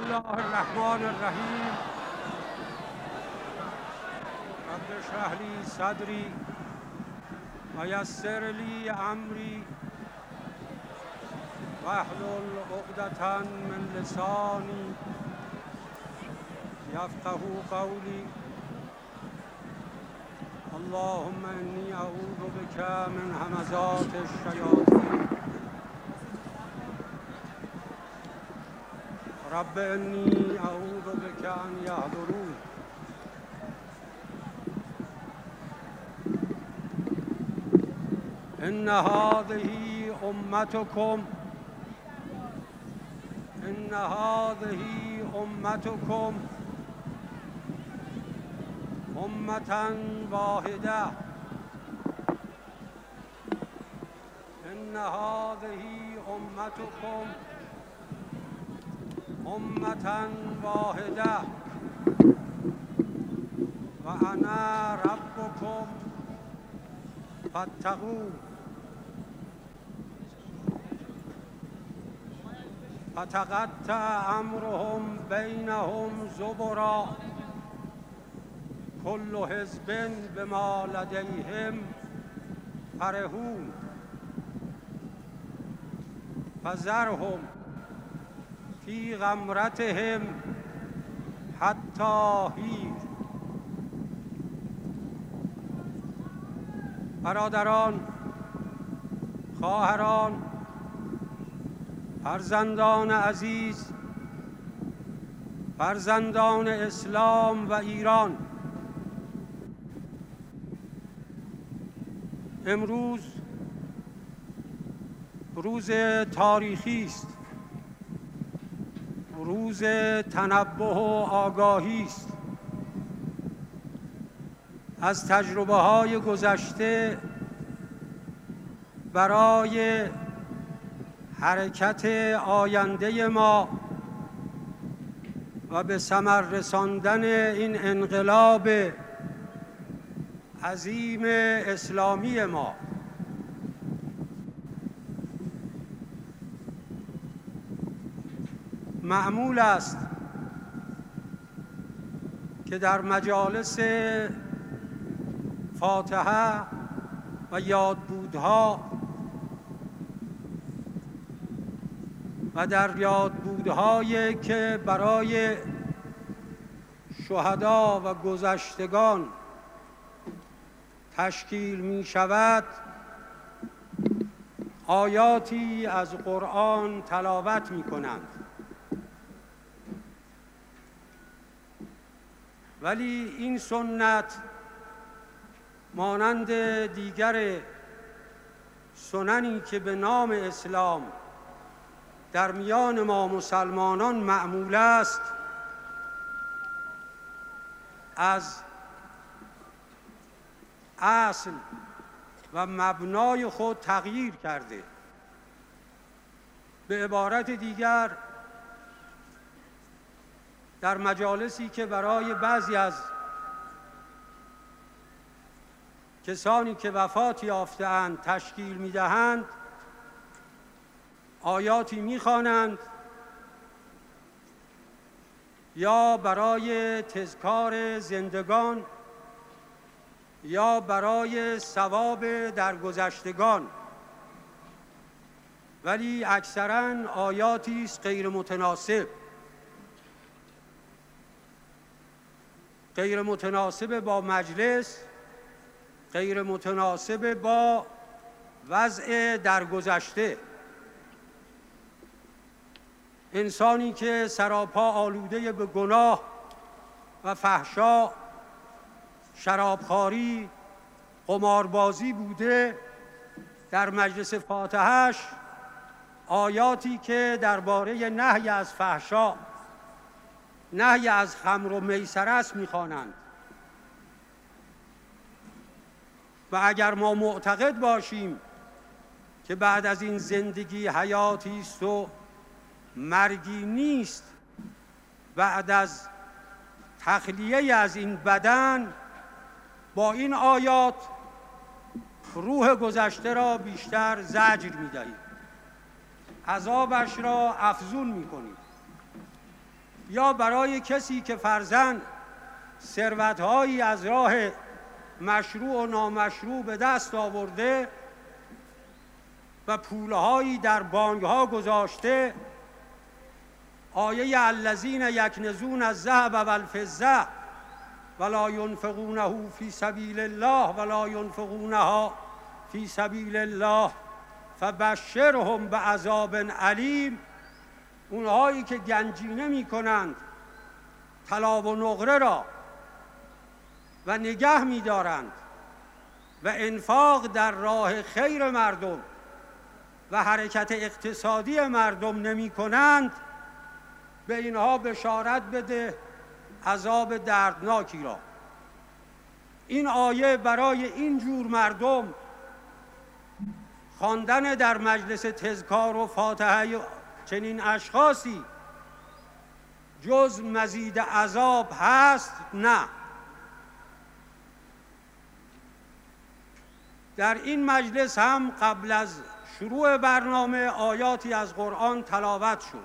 الله الرحمن الرحیم. رب اشرح لی صدری و یسر لی امری واحلل عقدة من لسانی یفقهوا قولی. اللهم انی اعوذ بک من همزات الشیاطین. رب انی اعوذ بک ان یحضرون. ان هذه امتکم امة واحدة. ان هذه امتکم امة واحدة و انا ربکم فاتقون. فتقطع امرهم بینهم زبرا كل حزب بما لديهم فرحون. فذرهم في غمرتهم حتی حین. برادران، خواهران، فرزندان عزیز، فرزندان اسلام و ایران، امروز روز تاریخی است، روز تنبه و آگاهی است. از تجربه‌های گذشته برای حرکت آینده ما و به ثمر رساندن این انقلاب عظیم اسلامی ما معمول است که در مجالس فاتحه و یادبودها و در یادبودهایی که برای شهدا و گذشتگان تشکیل می شود آیاتی از قرآن تلاوت می کنند. ولی این سنت مانند دیگر سننی که به نام اسلام در میان ما مسلمانان معمول است، از اصل و مبنای خود تغییر کرده. به عبارت دیگر، در مجالسی که برای بعضی از کسانی که وفات یافته‌اند تشکیل می‌دهند، آیاتی می‌خوانند یا برای تذکار زندگان یا برای ثواب درگذشتگان، ولی اکثراً آیاتی است غیر متناسب، غیر متناسب با مجلس، غیر متناسب با وضع درگذشته. انسانی که سراپا آلوده به گناه و فحشا، شرابخواری، قماربازی بوده، در مجلس فاتحه‌اش آیاتی که درباره نهی از فحشا، نهی از خمر و میسر است می‌خوانند. و اگر ما معتقد باشیم که بعد از این زندگی حیاتی است و مرگی نیست، بعد از تخلیه از این بدن، با این آیات روح گذشته را بیشتر زجر می‌دهید، عذابش را افزون می‌کنید. یا برای کسی که فرضاً ثروت‌هایی از راه مشروع و نامشروع به دست آورده و پولهایی در بانک‌ها گذاشته، آیه الذین یکنزون الذهب والفضة ولا ينفقونه فی سبیل الله ولا ينفقونها فی سبیل الله فبشرهم بعذاب علیم، اونهایی که گنجینه می‌کنند طلا و نقره را و نگه می‌دارند و انفاق در راه خیر مردم و حرکت اقتصادی مردم نمی‌کنند، به اینها بشارت بده عذاب دردناکی را. این آیه برای این جور مردم خواندن در مجلس تذکار و فاتحه چنین اشخاصی جز مزید عذاب هست؟ نه. در این مجلس هم قبل از شروع برنامه آیاتی از قرآن تلاوت شد.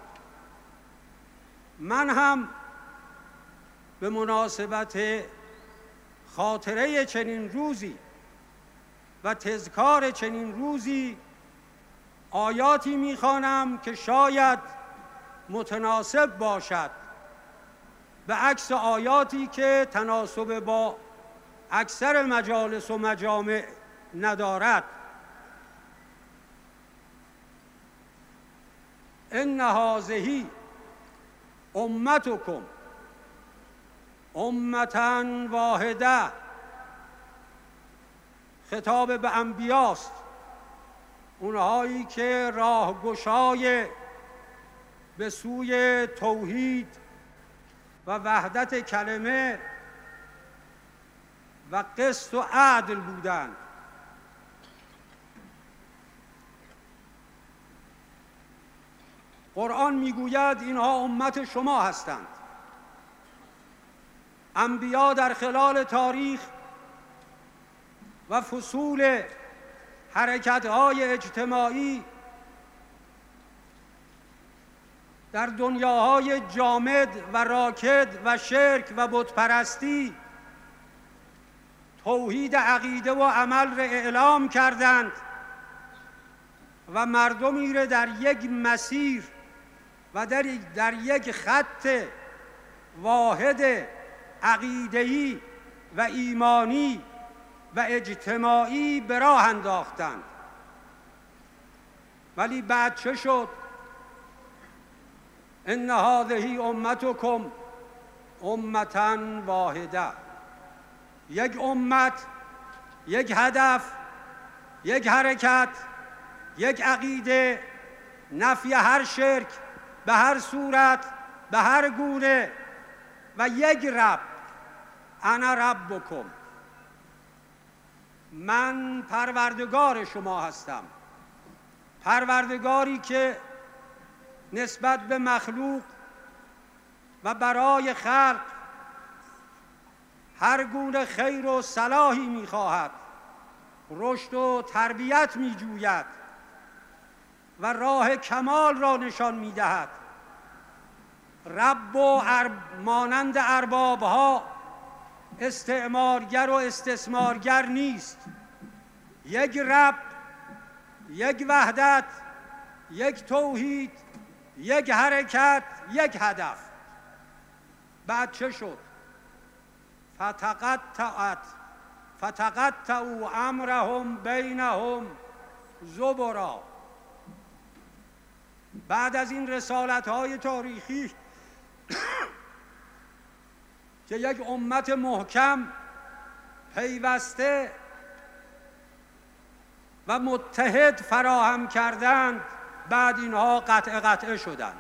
من هم به مناسبت خاطره چنین روزی و تذکار چنین روزی آیاتی می‌خوانم که شاید متناسب باشد، به عکس آیاتی که تناسب با اکثر مجالس و مجامع ندارد. ان هذه امتکم امة واحده، خطاب به انبیاست، اونهایی که راهگشای به سوی توحید و وحدت کلمه و قسط و عدل بودند. قرآن میگوید اینها امت شما هستند. انبیا در خلال تاریخ و فصول حرکت‌های اجتماعی در دنیاهای جامد و راکد و شرک و بتپرستی توحید عقیده و عمل را اعلام کردند و مردمی را در یک مسیر و در یک خط واحد عقیده‌ای و ایمانی و اجتماعی به راه انداختند. ولی بعد چه شد؟ ان هذه امتکم امة واحده، یک امت، یک هدف، یک حرکت، یک عقیده، نفی هر شرک به هر صورت، به هر گونه، و یک رب، انا ربکم، من پروردگار شما هستم. پروردگاری که نسبت به مخلوق و برای خلق هر گونه خیر و صلاحی می‌خواهد، رشد و تربیت می‌جوید و راه کمال را نشان می‌دهد. رب و مانند ارباب‌ها استعمارگر و استثمارگر نیست. یک رب، یک وحدت، یک توحید، یک حرکت، یک هدف. بعد چه شد؟ فتقطعوا امرهم بینهم زبرا. بعد از این رسالت‌های تاریخی که یک امت محکم، پیوسته و متحد فراهم کردند، بعد اینها قطعه شدند.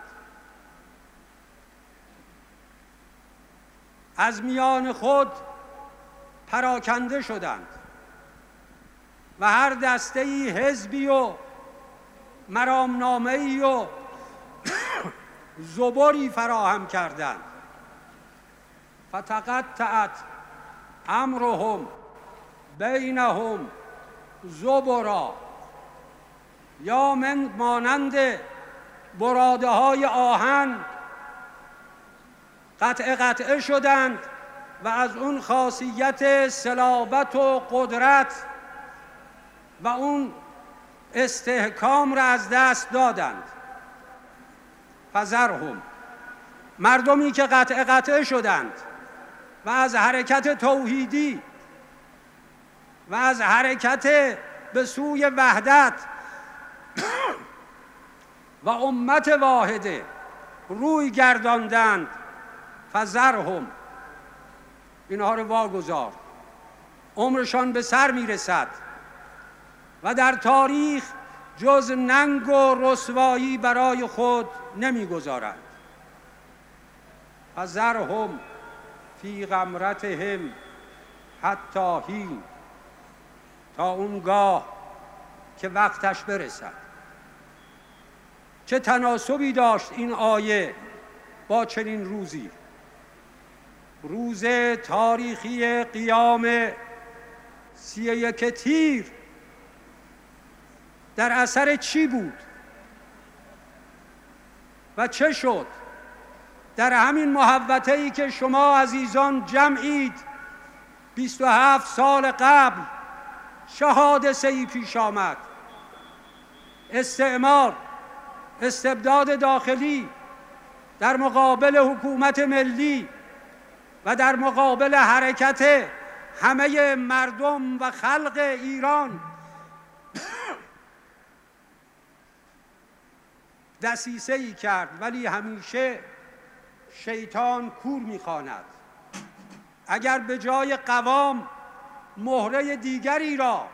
از میان خود پراکنده شدند و هر دسته‌ای حزبی و مرامنامه‌ای و زبری فراهم کردند. فتقطعت امرهم بینهم زبرا، یا مانند براده های آهن قطعه شدند و از اون خاصیت صلابت و قدرت و اون استحکام را از دست دادند. فذرهم، مردمی که قطعه شدند و از حرکت توحیدی و از حرکت به سوی وحدت و امت واحده روی گرداندند، فذرهم، اینها رو واگذار، عمرشان به سر میرسد و در تاریخ جز ننگ و رسوایی برای خود نمیگذارند. فذرهم فی غمرتهم حتی حین، تا اونگاه که وقتش برسد. چه تناسبی داشت این آیه با چنین روزی؟ روز تاریخی قیام 31 تیر در اثر چی بود و چه شد؟ در همین محوطه‌ای که شما عزیزان جمعید 27 سال قبل چه حادثه‌ای پیش آمد؟ استعمار، استبداد داخلی در مقابل حکومت ملی و در مقابل حرکت همه مردم و خلق ایران دسیسه‌ای کرد، ولی همیشه شیطان کور می‌خواند. اگر به جای قوام مهره دیگری را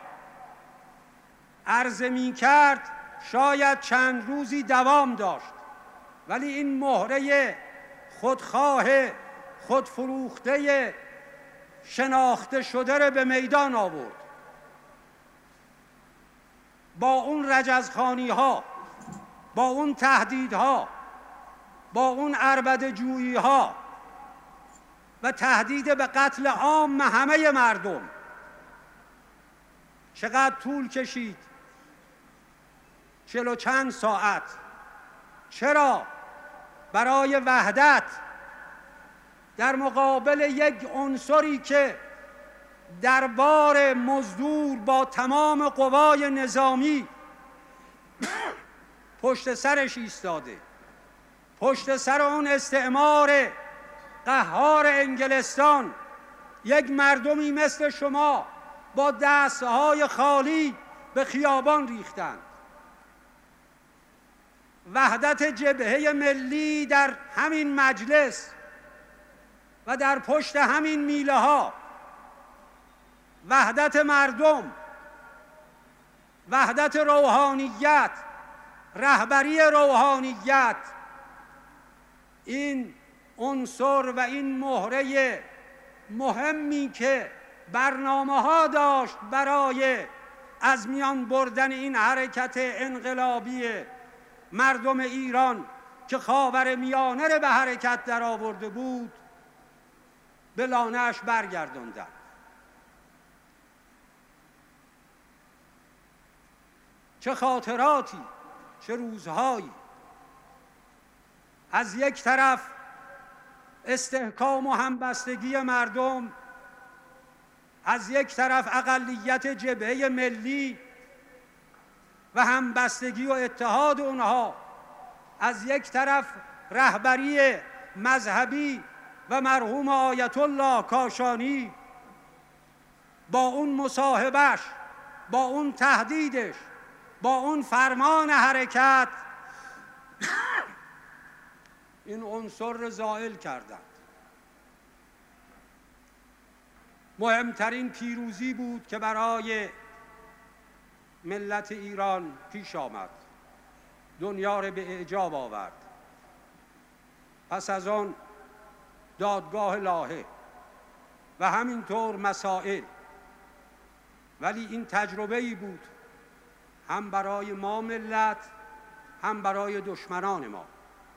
عرضه می‌کرد شاید چند روزی دوام داشت، ولی این مهره خودخواه خودفروخته شناخته شده را به میدان آورد. با اون رجزخوانی‌ها، با اون تهدیدها، با اون عربده جویی‌ها و تهدید به قتل عام همه مردم. چقدر طول کشید؟ 40 و چند ساعت. چرا؟ برای وحدت در مقابل یک عنصری که دربار مزدور با تمام قوای نظامی پشت سرش ایستاده، پشت سر اون استعمار قهار انگلستان یک مردمی مثل شما با دستهای خالی به خیابان ریختند. وحدت جبهه ملی در همین مجلس و در پشت همین میله ها، وحدت مردم، وحدت روحانیت، رهبری روحانیت، این عنصر و این مهره مهمی که برنامه ها داشت برای از میان بردن این حرکت انقلابی مردم ایران که خاورمیانه را به حرکت در آورده بود، به لانه‌اش برگرداندند. چه خاطراتی، چه روزهایی. از یک طرف استحکام و همبستگی مردم، از یک طرف اقلیت جبهه ملی و همبستگی و اتحاد اونها، از یک طرف رهبری مذهبی و مرحوم آیت الله کاشانی با اون مصاحبهش، با اون تهدیدش، با اون فرمان حرکت این عنصر را زائل کردند. مهمترین پیروزی بود که برای ملت ایران پیش آمد، دنیا را به اعجاب آورد. پس از آن دادگاه لاهه و همینطور مسائل، ولی این تجربه‌ای بود هم برای ما ملت، هم برای دشمنان ما.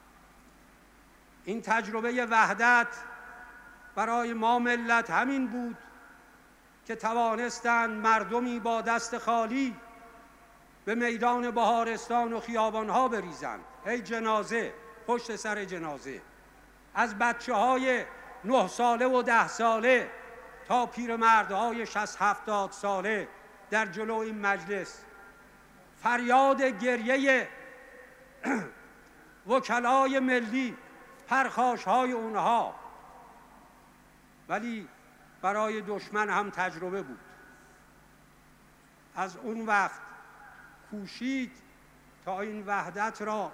این تجربه وحدت برای ما ملت همین بود که توانستند مردمی با دست خالی به میدان بهارستان و خیابانها بریزند. هی جنازه، پشت سر جنازه. از بچه‌های 9 ساله و 10 ساله تا پیرمردهای 60-70 ساله در جلو این مجلس فریاد گریه وکلای ملی، پرخاش‌های اونها، ولی برای دشمن هم تجربه بود. از اون وقت کوشید تا این وحدت را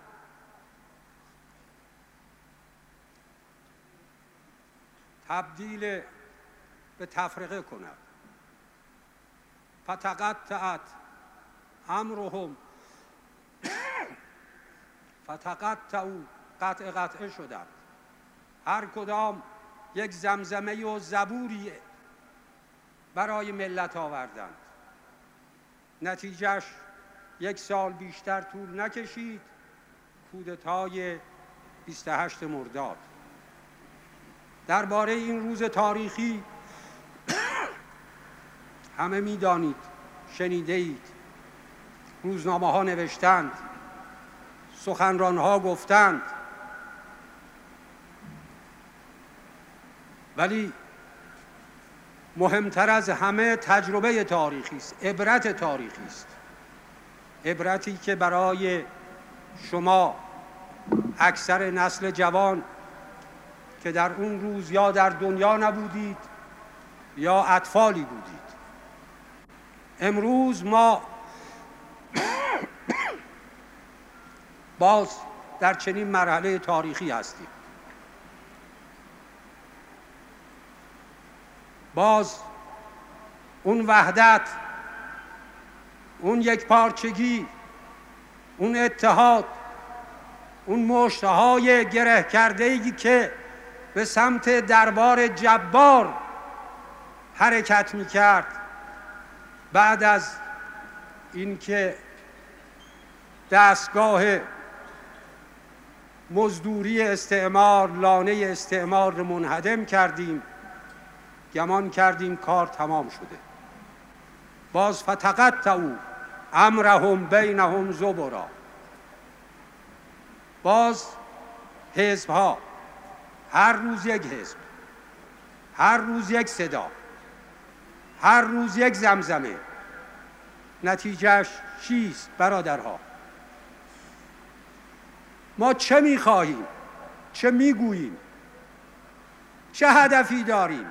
تبدیل به تفرقه کند. فتقطعت امرهم، فتقطعوا، قطعه شدند. هر کدام یک زمزمه و زبوری برای ملت آوردند. نتیجهش 1 سال بیشتر طول نکشید، کودتای 28 مرداد. درباره این روز تاریخی همه می‌دانید، شنیده اید. روزنامه‌ها نوشتند، سخنران‌ها گفتند، ولی مهمتر از همه تجربه تاریخی است، عبرت تاریخی است. عبرتی که برای شما اکثر نسل جوان که در اون روز یا در دنیا نبودید یا اطفالی بودید. امروز ما باز در چنین مرحله تاریخی هستیم. باز اون وحدت، اون یکپارچگی، اون اتحاد، اون مشتهای گره کرده‌ای که به سمت دربار جبار حرکت می‌کرد بعد از اینکه دستگاه مزدوری استعمار، لانه استعمار رو منهدم کردیم، گمان کردیم کار تمام شده. باز فتقطعوا امرهم بینهم زبرا. باز حزب‌ها، هر روز یک حزب، هر روز یک صدا، هر روز یک زمزمه. نتیجهش چیست برادرها؟ ما چه می‌خواهیم؟ چه می‌گوییم؟ چه هدفی داریم؟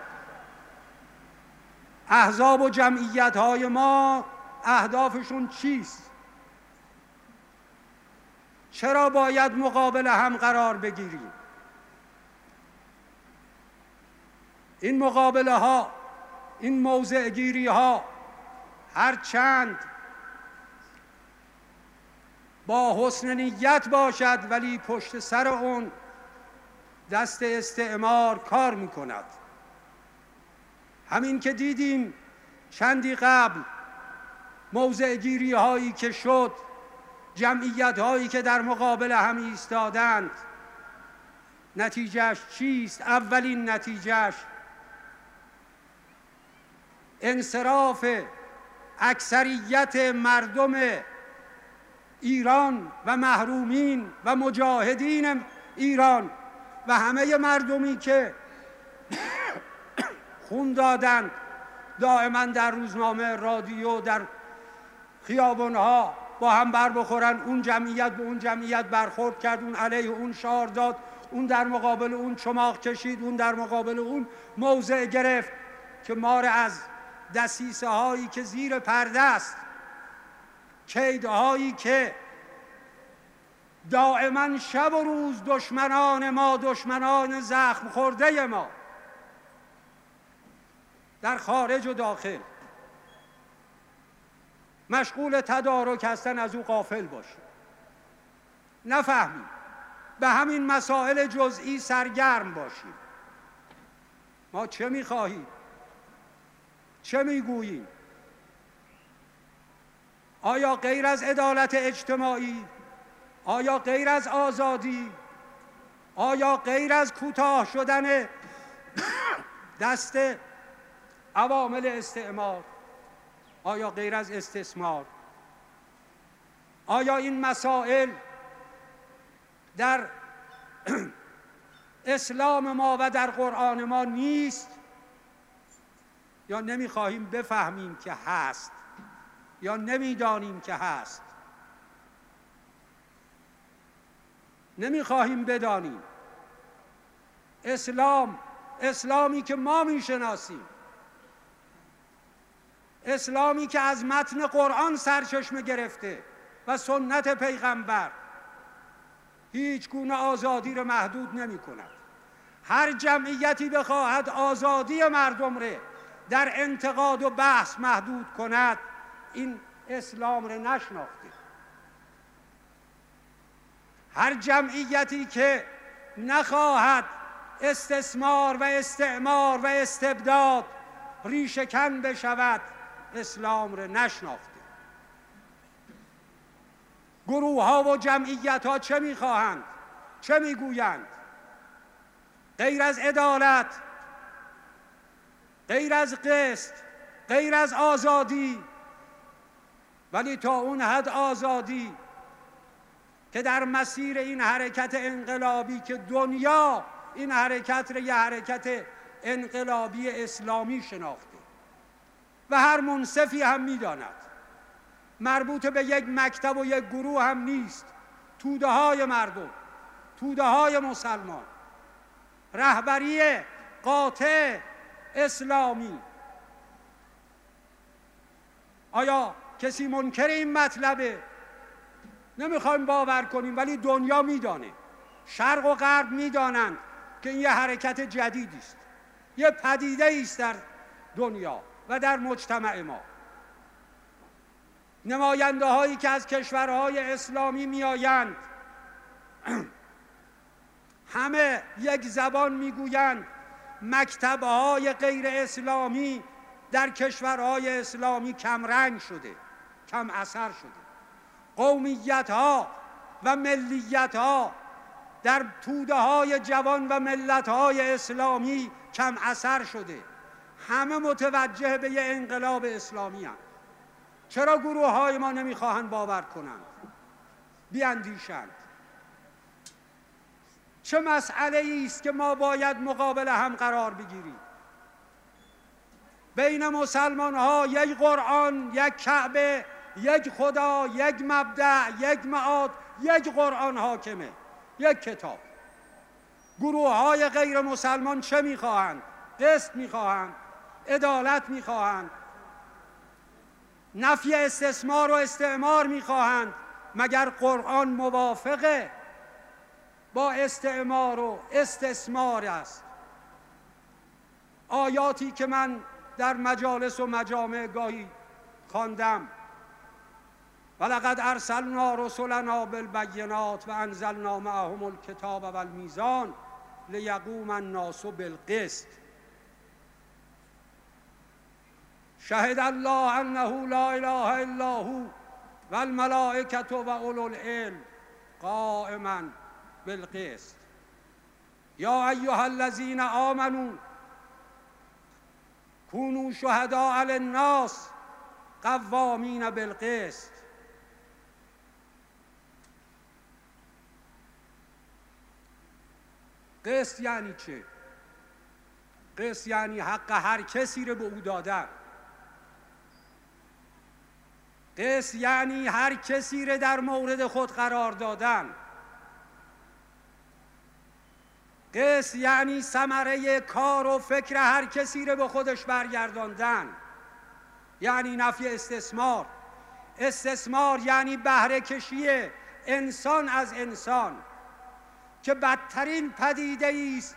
احزاب و جمعیت‌های ما اهدافشون چیست؟ چرا باید مقابل هم قرار بگیریم؟ این مقابله ها، این موضع گیری ها، هر چند با حسن نیت باشد ولی پشت سر اون دست استعمار کار میکند. همین که دیدیم چندی قبل موضع گیری هایی که شد، جمعیت هایی که در مقابل هم ایستادند، نتیجهش چیست؟ اولین نتیجهش انصراف اکثریت مردم ایران و محرومین و مجاهدین ایران و همه مردمی که خون دادند، دائما در روزنامه، رادیو، در خیابانها با هم بر بخورن. اون جمعیت به اون جمعیت برخورد کرد، اون علیه اون شعار داد، اون در مقابل اون چماق کشید، اون در مقابل اون موضع گرفت که ما را از دسیسه هایی که زیر پرده است، کیدهایی که دائما شب و روز دشمنان ما، دشمنان زخم خورده ما در خارج و داخل مشغول تدارک هستن، از او غافل باشیم، نفهمیم، به همین مسائل جزئی سرگرم باشیم. ما چه می‌خواهیم؟ چه می‌گوییم؟ آیا غیر از عدالت اجتماعی؟ آیا غیر از آزادی؟ آیا غیر از کوتاه شدن دست عوامل استعمار؟ آیا غیر از استثمار؟ آیا این مسائل در اسلام ما و در قرآن ما نیست، یا نمیخواهیم بفهمیم که هست، یا نمیدانیم که هست، نمیخواهیم بدانیم. اسلامی که ما میشناسیم، اسلامی که از متن قرآن سرچشمه گرفته و سنت پیغمبر، هیچ گونه آزادی را محدود نمی کند. هر جمعیتی بخواهد آزادی مردم را در انتقاد و بحث محدود کند، این اسلام را نشناخته. هر جمعیتی که نخواهد استثمار و استعمار و استبداد ریشه‌کن بشود، اسلام را نشناخته. گروه ها و جمعیت ها چه میخواهند؟ چه میگویند؟ غیر از عدالت، غیر از قسط، غیر از آزادی، ولی تا اون حد آزادی که در مسیر این حرکت انقلابی که دنیا این حرکت را یه حرکت انقلابی اسلامی شناخته و هر منصفی هم میداند مربوط به یک مکتب و یک گروه هم نیست، توده های مردم، توده های مسلمان، رهبری قاطع اسلامی. آیا کسی منکر این مطلبه؟ نمیخوایم باور کنیم، ولی دنیا میدانه، شرق و غرب میدانند که این یه حرکت جدیدی است، یه پدیده است در دنیا و در مجتمع ما. نماینده هایی که از کشورهای اسلامی میآیند همه یک زبان میگویند. مکتب‌های غیر اسلامی در کشورهای اسلامی کم رنگ شده، کم اثر شده. قومیت‌ها و ملیت‌ها در توده‌های جوان و ملت‌های اسلامی کم اثر شده. همه متوجه به یه انقلاب اسلامی هستند. چرا گروه‌های ما نمی‌خواهند باور کنند، بیاندیشند؟ چه مسئله‌ای است که ما باید مقابل هم قرار بگیریم؟ بین مسلمان‌ها یک قرآن، یک کعبه، یک خدا، یک مبدأ، یک معاد، یک قرآن حاکمه، یک کتاب. گروه‌های غیر مسلمان چه می‌خواهند؟ قسط می‌خواهند، عدالت می‌خواهند، نفی استثمار و استعمار می‌خواهند. مگر قرآن موافقه با استعمار و استثمار است؟ آیاتی که من در مجالس و مجامع گاهی خواندم: ولقد ارسلنا رسلنا بالبینات و انزلنا معهم الکتاب والمیزان لیقوم الناس بالقسط شهد الله انه لا اله الا هو والملائکة و اولو العلم قائما بالقسط یا ایها الذین آمنوا کونوا شهداء للناس قوامین بالقسط. قسط یعنی چه؟ قسط یعنی حق هر کسی رو به او دادن. قسط یعنی هر کسی رو در مورد خود قرار دادن. قسط یعنی ثمره کار و فکر هر کسی رو به خودش برگرداندن، یعنی نفی استثمار. استثمار یعنی بهره کشی انسان از انسان که بدترین پدیده است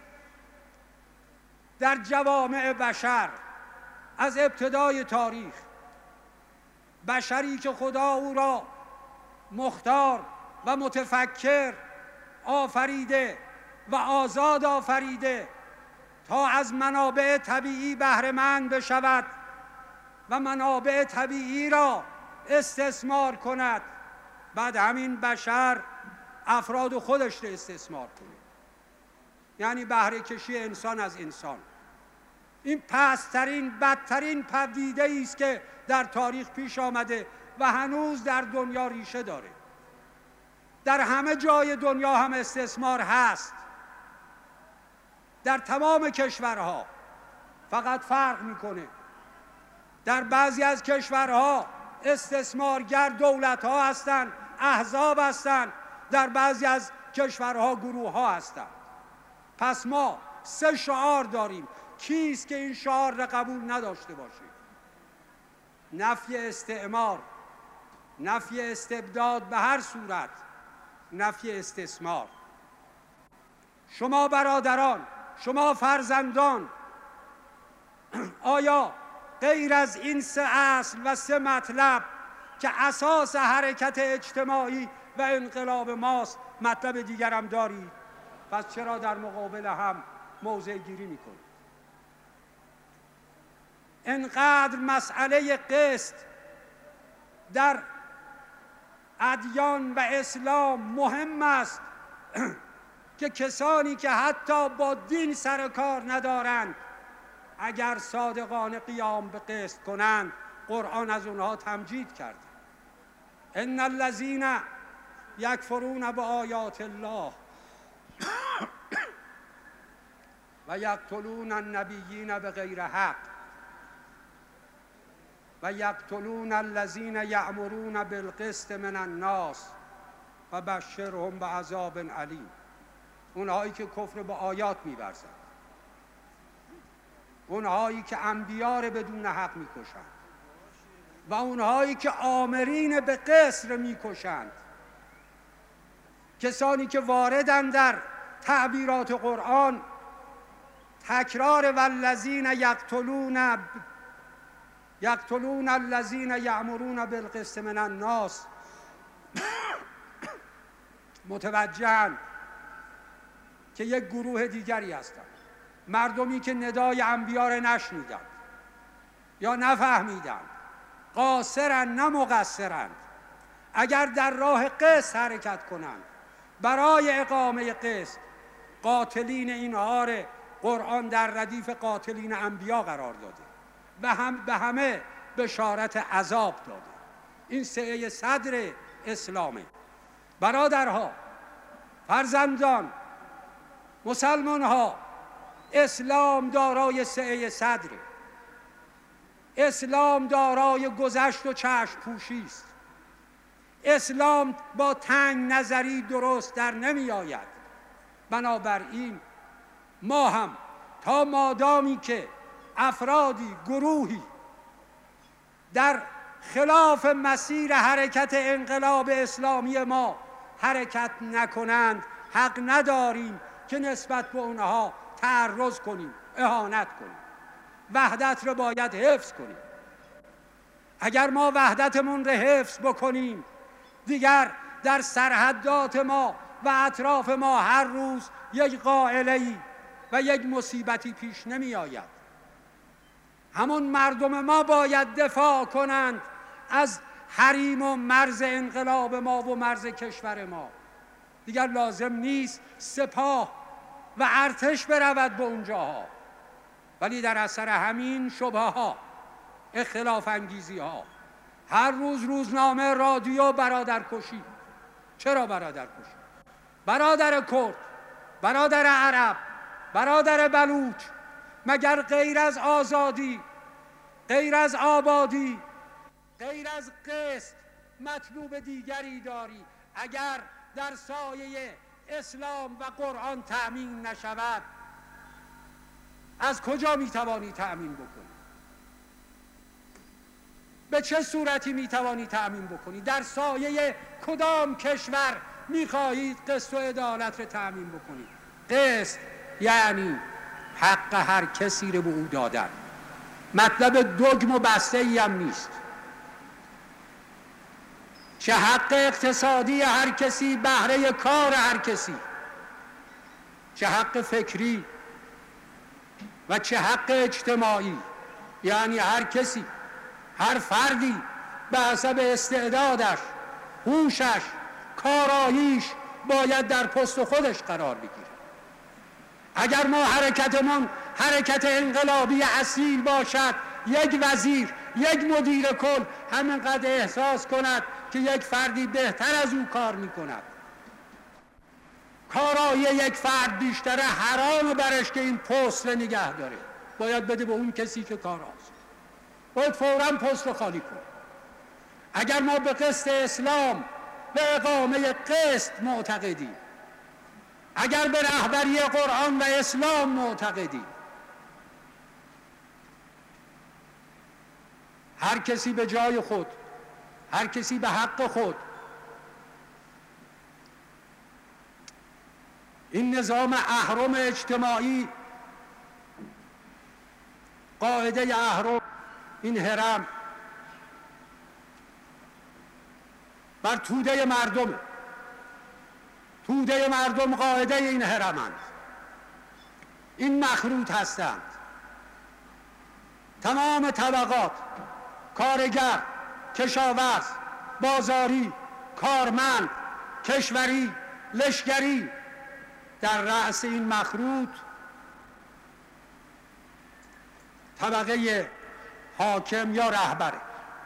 در جوامع بشر از ابتدای تاریخ. بشری که خدا او را مختار و متفکر آفریده و آزاد آفریده تا از منابع طبیعی بهره مند بشود و منابع طبیعی را استثمار کند، بعد همین بشر افراد خودش را استثمار کنه، یعنی بهره کشی انسان از انسان. این پست‌ترین بدترین پدیده است که در تاریخ پیش آمده و هنوز در دنیا ریشه داره. در همه جای دنیا هم استثمار هست. در تمام کشورها، فقط فرق میکنه در بعضی از کشورها استثمارگر دولت‌ها هستند، احزاب هستند، در بعضی از کشورها گروه‌ها هستند. پس ما 3 شعار داریم. کیست که این شعار را قبول نداشته باشه؟ نفی استعمار، نفی استبداد به هر صورت، نفی استثمار. شما برادران، شما فرزندان، آیا غیر از این 3 اصل و 3 مطلب که اساس حرکت اجتماعی و انقلاب ماست مطلب دیگر هم دارید؟ پس چرا در مقابل هم موضع گیری میکنید؟ انقدر مسئله قسط در ادیان و اسلام مهم است که کسانی که حتی با دین سر کار ندارند اگر صادقانه قیام به قسط کنند قرآن از اونها تمجید کرده. ان الذین یکفرون بآیات الله و یقتلون النبیین بغیر حق و یقتلون الذین یأمرون بالقسط من الناس فبشرهم بعذاب علیم. اونهایی که کفر به آیات می‌ورزند، اونهایی که انبیا را بدون حق می‌کشند و اونهایی که آمرین به قسط را می‌کشند، کسانی که واردند در تعبیرات قرآن تکرار والذین یقتلون الذین یأمرون بالقسط من الناس متوجهند که یک گروه دیگری هستند، مردمی که ندای انبیا را نشنیدند یا نفهمیدند، قاصرند نه مقصرند. اگر در راه قسط حرکت کنند برای اقامه قسط، قاتلین اینها را قرآن در ردیف قاتلین انبیا قرار داده و به همه بشارت عذاب داده. این سعه صدر اسلامه. برادرها، فرزندان، مسلمان ها، اسلام دارای سعه صدره. اسلام دارای گذشت و چشم پوشی است. اسلام با تنگ نظری درست در نمی آید. بنابراین ما هم تا مادامی که افرادی، گروهی در خلاف مسیر حرکت انقلاب اسلامی ما حرکت نکنند، حق نداریم که نسبت به اونها تعرض کنیم، اهانت کنیم. وحدت رو باید حفظ کنیم. اگر ما وحدتمون رو حفظ بکنیم، دیگر در سرحدات ما و اطراف ما هر روز یک قائله‌ای و یک مصیبتی پیش نمی آید. همون مردم ما باید دفاع کنند از حریم و مرز انقلاب ما و مرز کشور ما. دیگر لازم نیست سپاه و ارتش برود به اونجاها، ولی در اثر همین شبهه ها، اختلاف انگیزی ها، هر روز روزنامه، رادیو برادرکشی. چرا برادرکشی؟ برادر کرد، برادر عرب، برادر بلوچ، مگر غیر از آزادی، غیر از آبادی، غیر از قسط مطلوب دیگری داری؟ اگر در سایه اسلام و قرآن تأمین نشود، از کجا میتوانی تأمین بکنی؟ به چه صورتی میتوانی تأمین بکنی؟ در سایه کدام کشور میخواهید قسط و عدالت رو تأمین بکنید؟ قسط یعنی حق هر کسی رو به او دادن. مطلب دگم و بسته ای هم نیست. چه حق اقتصادی هر کسی بهره کار هر کسی، چه حق فکری و چه حق اجتماعی، یعنی هر کسی، هر فردی به حسب استعدادش، هوشش، کاراییش باید در پست خودش قرار بگیره. اگر ما حرکتمون حرکت انقلابی اصیل باشد، یک وزیر، یک مدیر کل همینقدر احساس کند که یک فردی بهتر از او کار میکند، کارایی یک فرد بیشتره، حرام برش که این پست رو نگه داره، باید بده به اون کسی که کاراست، باید فوراً پست رو خالی کنه. اگر ما به قسط اسلام، به اقامه قسط معتقدیم، اگر به رهبری قرآن و اسلام معتقدیم، هر کسی به جای خود، هر کسی به حق خود، این نظام اهرم اجتماعی، قاعده اهرم، این هرم بر توده مردمه، توده مردم قاعده این هرمند، این مخروط هستند. تمام طبقات، کارگر، کشاورز، بازاری، کارمند، کشوری، لشکری، در رأس این مخروط طبقه حاکم یا رهبره.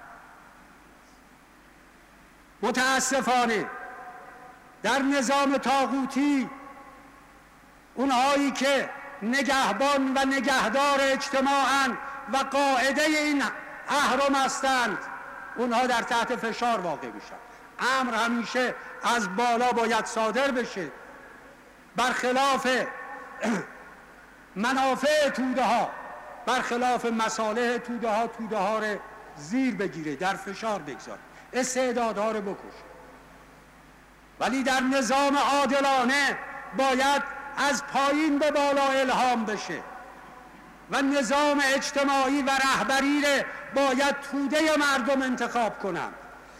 متاسفانه در نظام طاغوتی اونهایی که نگهبان و نگهدار اجتماعاً و قاعده این اهرم هستند، اونها در تحت فشار واقع میشن. امر همیشه از بالا باید صادر بشه، برخلاف منافع توده ها، برخلاف مصالح توده ها، توده ها رو زیر بگیره، در فشار بگذاره، استعدادها رو بکشه. ولی در نظام عادلانه باید از پایین به بالا الهام بشه و نظام اجتماعی و رهبری رو باید توده مردم انتخاب کنند.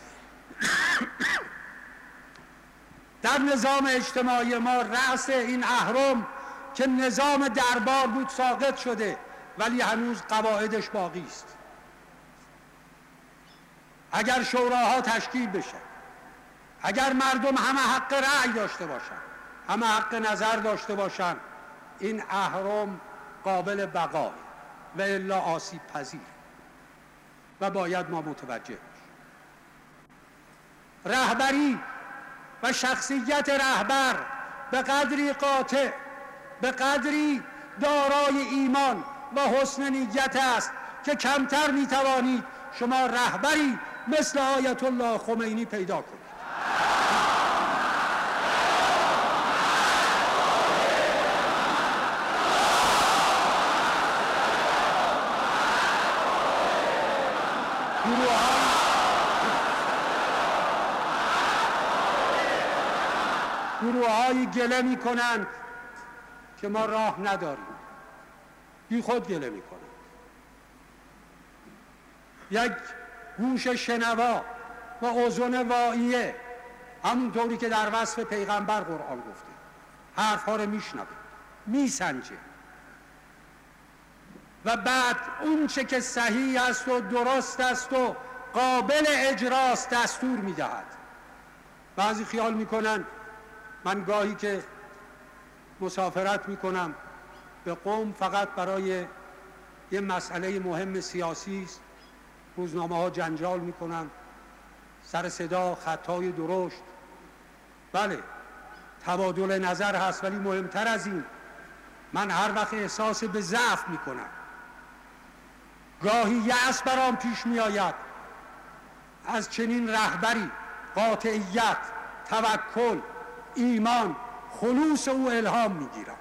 در نظام اجتماعی ما رأس این اهرم که نظام دربار بود ساقط شده، ولی هنوز قواعدش باقی است. اگر شوراها تشکیل بشه، اگر مردم همه حق رأی داشته باشن، همه حق نظر داشته باشن، این اهرم قابل بقای و الا آسیب پذیر و باید ما متوجه باشیم. رهبری و شخصیت رهبر به قدری قاطع، به قدری دارای ایمان و حسن نیت است که کمتر میتوانید شما رهبری مثل آیت الله خمینی پیدا کنید. گروه‌هایی گله می‌کنند که ما راه نداریم، بی خود گله می‌کنند. یک گوش شنوا و اذن واعیه، همونطوری که در وصف پیغمبر قرآن گفته، حرف‌ها رو میشنوه، میسنجه و بعد اون چه که صحیح است و درست است و قابل اجراست دستور میدهد. بعضی خیال میکنن من گاهی که مسافرت میکنم به قم فقط برای یه مسئله مهم سیاسی است، روزنامه ها جنجال میکنن، سر صدا، خطای درشت، بله تبادل نظر هست، ولی مهمتر از این من هر وقت احساس به ضعف میکنم، گاهی یأس برام پیش میآید، از چنین رهبری قاطعیت، توکل، ایمان، خلوص او الهام میگیرم.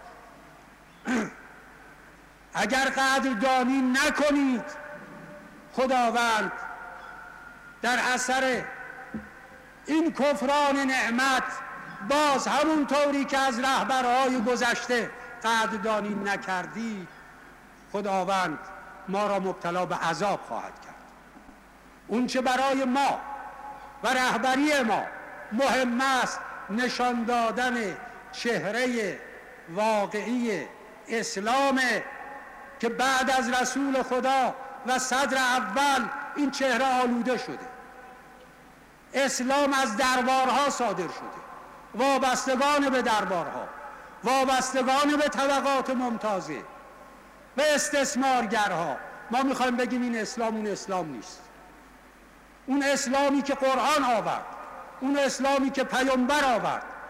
اگر قدردانی نکنید، خداوند در اثر این کفران نعمت باز همون طوری که از رهبرهای گذشته قدردانی نکردید، خداوند ما را مبتلا به عذاب خواهد کرد. اون چه برای ما و رهبری ما مهم است، نشان دادن چهره واقعی اسلام که بعد از رسول خدا و صدر اول این چهره آلوده شده. اسلام از دربارها صادر شده، وابستگان به دربارها، وابستگان به طبقات ممتازه و استثمارگرها. ما میخوایم بگیم این اسلام اون اسلام نیست. اون اسلامی که قرآن آورد، اون اسلامی که پیامبر آورد،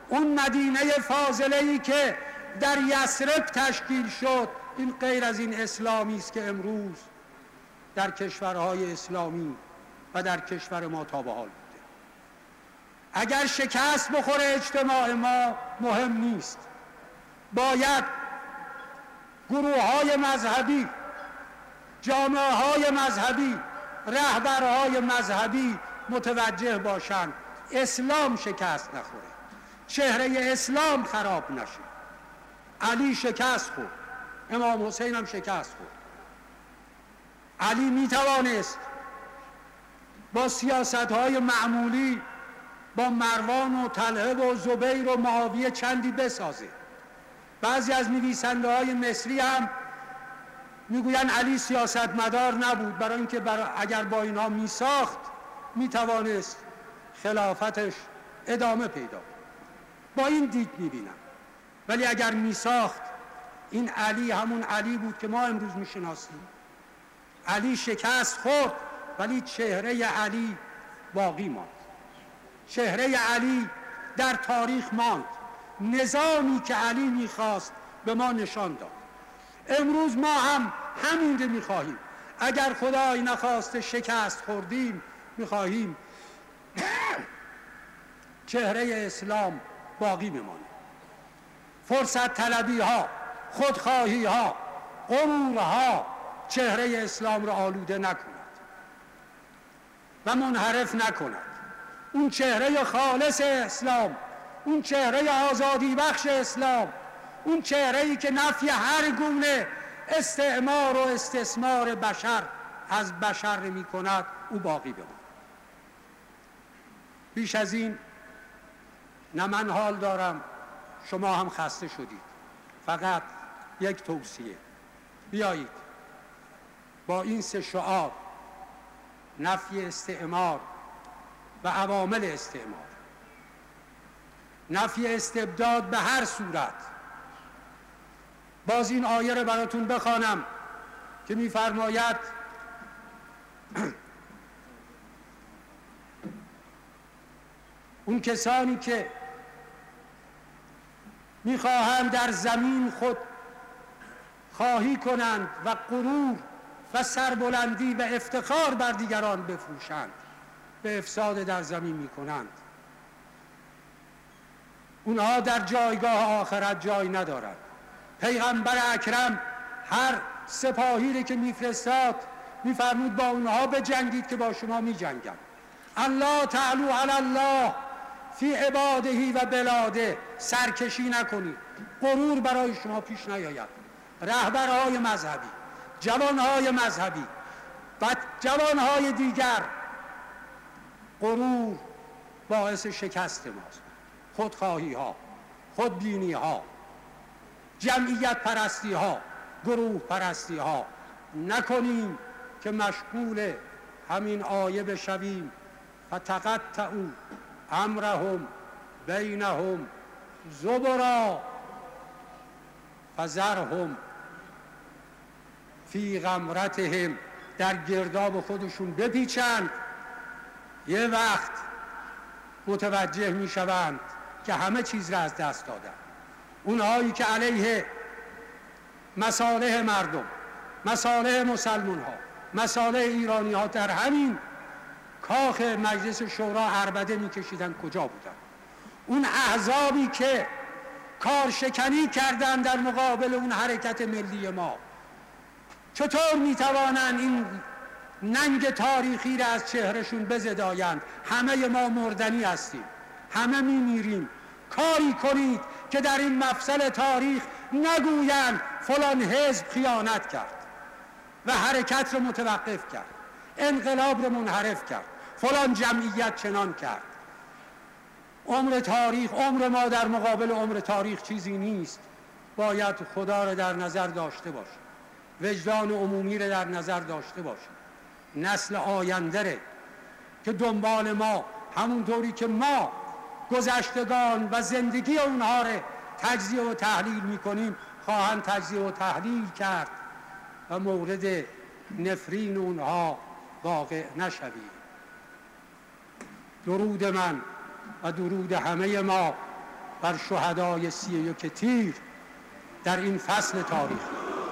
اون مدینه فاضله‌ای که در یثرب تشکیل شد، این غیر از این اسلامی است که امروز در کشورهای اسلامی و در کشور ما تا به حال بوده. اگر شکست بخوره اجتماع ما مهم نیست، باید گروه‌های مذهبی، جامعه‌های مذهبی، رهبرهای مذهبی متوجه باشند اسلام شکست نخوره، چهره اسلام خراب نشه. علی شکست خورد، امام حسین هم شکست خورد. علی میتوانست با سیاست‌های معمولی با مروان و طلحه و زبیر و معاویه چندی بسازه. بعضی از نویسنده‌های مصری هم میگوین علی سیاستمدار نبود، برای اینکه اگر با اینها میساخت میتوانست خلافتش ادامه پیدا کنه. با این دید میبینم. ولی اگر میساخت، این علی همون علی بود که ما امروز میشناسیم. علی شکست خورد ولی چهره علی باقی ماند، چهره علی در تاریخ ماند، نظامی که علی میخواست به ما نشان داد. امروز ما هم همین رو میخواهیم. اگر خدای نخواسته شکست خوردیم، میخواهیم چهره اسلام باقی بمانه. فرصت طلبی ها، خودخواهی ها، غرور ها چهره اسلام را آلوده نکند و منحرف نکند. اون چهره خالص اسلام، اون چهره آزادی بخش اسلام، اون چهره‌ای که نفی هر گونه استعمار و استثمار بشر از بشر می کند، او باقی بماند. بیش از این نه من حال دارم، شما هم خسته شدید. فقط یک توصیه: بیایید با این سه شعار، نفی استعمار و عوامل استعمار، نفی استبداد به هر صورت. باز این آیه رو براتون بخوانم که می‌فرماید اون کسانی که می‌خواهند در زمین خود خواهی کنند و غرور و سربلندی و افتخار بر دیگران بفروشند، به افساد در زمین می‌کنند. اونها در جایگاه آخرت جای ندارند. پیغمبر اکرم هر سپاهی که میفرستاد میفرمود با اونها بجنگید که با شما میجنگند. الله تعالی علی الله فی عباده و بلاده، سرکشی نکنید، غرور برای شما پیش نیاید. رهبرهای مذهبی، جوانهای مذهبی و جوانهای دیگر، غرور باعث شکست ماست. خودخواهی ها، خودبینی ها، جمعیت پرستی ها، گروه پرستی ها نکنیم که مشغول همین آیه بشویم: فتقطعوا امرهم بینهم زبرا فذرهم فی غمرتهم، در گرداب خودشون بپیچند. یه وقت متوجه میشوند که همه چیز را از دست دادن. اونهایی که علیه مصالح مردم، مصالح مسلمان ها، مصالح ایرانی ها در همین کاخ مجلس شورا عربده میکشیدن کجا بودن؟ اون احزابی که کارشکنی کردن در مقابل اون حرکت ملی ما، چطور میتوانند این ننگ تاریخی را از چهرشون بزدایند؟ همه ما مردنی هستیم، همه میمیریم. کاری کنید که در این مفصل تاریخ نگویند فلان حزب خیانت کرد و حرکت رو متوقف کرد، انقلاب رو منحرف کرد، فلان جمعیت چنان کرد. عمر تاریخ، عمر ما در مقابل عمر تاریخ چیزی نیست. باید خدا رو در نظر داشته باشیم، وجدان عمومی رو در نظر داشته باشیم. نسل آینده که دنبال ما، همونطوری که ما گذشتگان و زندگی اونها رو تجزیه و تحلیل میکنیم، خواهند تجزیه و تحلیل کرد و مورد نفرین اونها واقع نشویم. درود من و درود همه ما بر شهدای 31 تیر در این فصل تاریخ.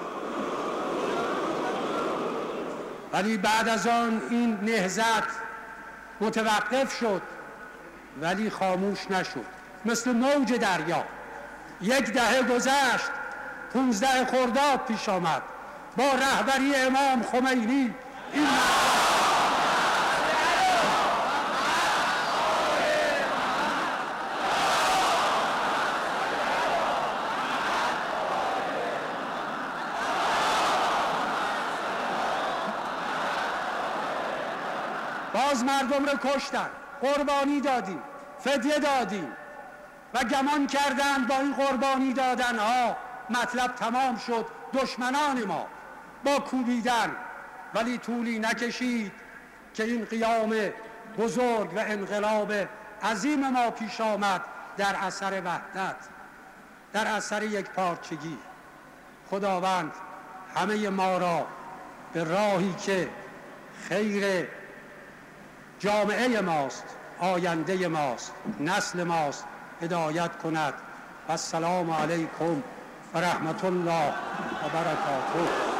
ولی بعد از آن این نهضت متوقف شد، ولی خاموش نشد. مثل موج دریا 1 دهه گذشت، 15 خرداد پیش آمد. با رهبری امام خمینی این باز مردم رو کشتن، قربانی دادیم، فدیه دادیم و گمان کردند با این قربانی دادن ها مطلب تمام شد. دشمنان ما با کوبیدن، ولی طولی نکشید که این قیام بزرگ و انقلاب عظیم ما پیش آمد در اثر وحدت، در اثر یک پارچگی. خداوند همه ما را به راهی که خیر جامعه ماست، آینده ماست، نسل ماست هدایت کند. و السلام علیکم و رحمت الله و برکاته.